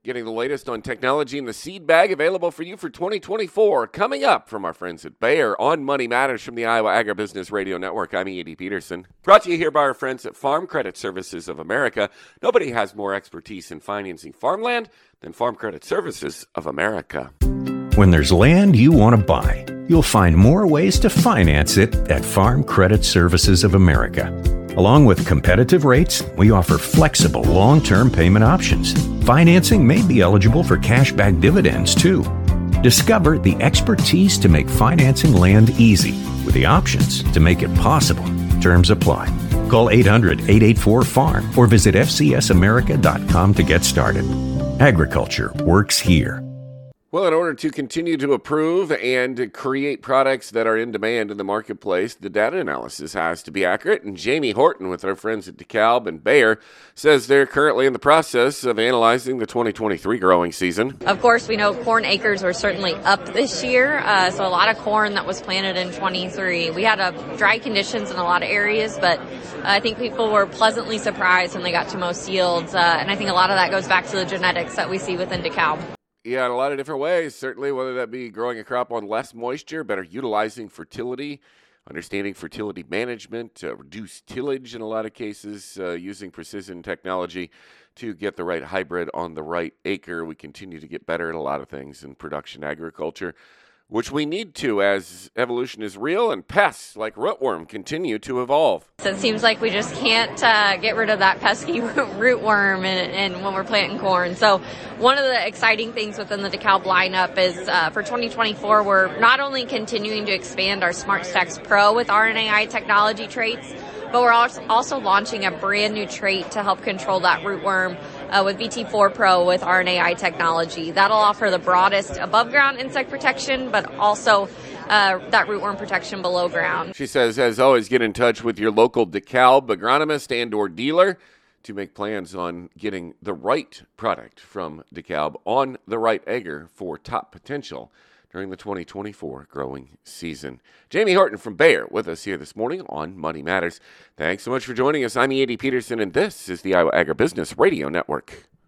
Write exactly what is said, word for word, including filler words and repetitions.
Getting the latest on technology in the seed bag available for you for twenty twenty-four. Coming up from our friends at Bayer on Money Matters from the Iowa Agribusiness Radio Network. I'm Andy Peterson. Brought to you here by our friends at Farm Credit Services of America. Nobody has more expertise in financing farmland than Farm Credit Services of America. When there's land you want to buy, you'll find more ways to finance it at Farm Credit Services of America. Along with competitive rates, we offer flexible long-term payment options. Financing may be eligible for cashback dividends, too. Discover the expertise to make financing land easy with the options to make it possible. Terms apply. Call eight hundred, eight eight four, farm or visit f c s america dot com to get started. Agriculture works here. Well, in order to continue to approve and create products that are in demand in the marketplace, the data analysis has to be accurate. And Jamie Horton with our friends at DeKalb and Bayer says they're currently in the process of analyzing the twenty twenty-three growing season. Of course, we know corn acres were certainly up this year, uh, so a lot of corn that was planted in twenty-three. We had uh, dry conditions in a lot of areas, but uh, I think people were pleasantly surprised when they got to most yields, uh, and I think a lot of that goes back to the genetics that we see within DeKalb. Yeah, in a lot of different ways, certainly, whether that be growing a crop on less moisture, better utilizing fertility, understanding fertility management, uh, reduced tillage in a lot of cases, uh, using precision technology to get the right hybrid on the right acre. We continue to get better at a lot of things in production agriculture, which we need to as evolution is real and pests like rootworm continue to evolve. So it seems like we just can't uh, get rid of that pesky rootworm and, and when we're planting corn. So one of the exciting things within the DeKalb lineup is uh, for twenty twenty-four, we're not only continuing to expand our SmartStax Pro with R N A I technology traits, but we're also launching a brand new trait to help control that rootworm uh, with V T four Pro with R N A I technology. That'll offer the broadest above-ground insect protection, but also uh, that rootworm protection below ground. She says, as always, get in touch with your local DeKalb agronomist and or dealer to make plans on getting the right product from DeKalb on the right acre for top potential during the twenty twenty-four growing season. Jamie Horton from Bayer with us here this morning on Money Matters. Thanks so much for joining us. I'm Andy Peterson, and this is the Iowa Agribusiness Radio Network.